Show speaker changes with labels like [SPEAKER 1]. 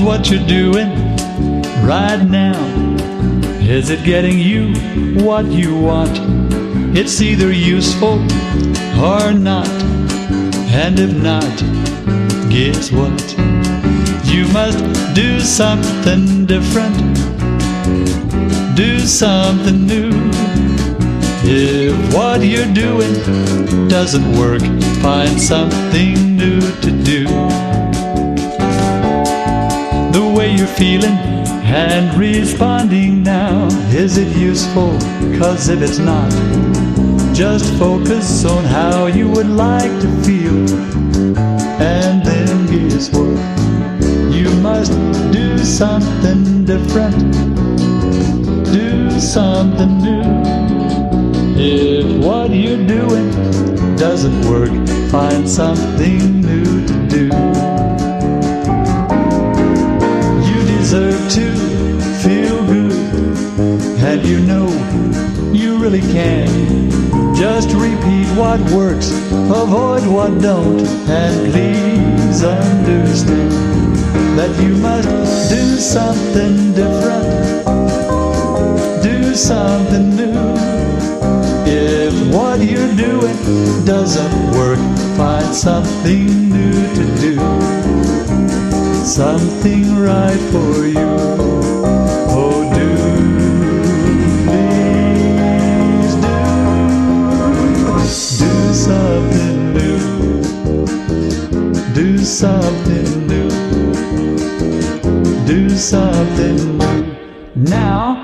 [SPEAKER 1] what you're doing right now? Is it getting you what you want? It's either useful or not. And if not, guess what? You must do something different, do something new. If what you're doing doesn't work, find something new to do. The way you're feeling and responding now, is it useful? 'Cause if it's not, just focus on how you would like to feel. And then guess what? You must do something different, do something new. If what you're doing doesn't work, find something new to do. You deserve to feel good, and you know you really can. Just repeat what works, avoid what don't, and please understand that you must do something different, do something new. If what you're doing doesn't work, find something new to do, something right for you. Oh, do, please do something new, do something new, do something new. Now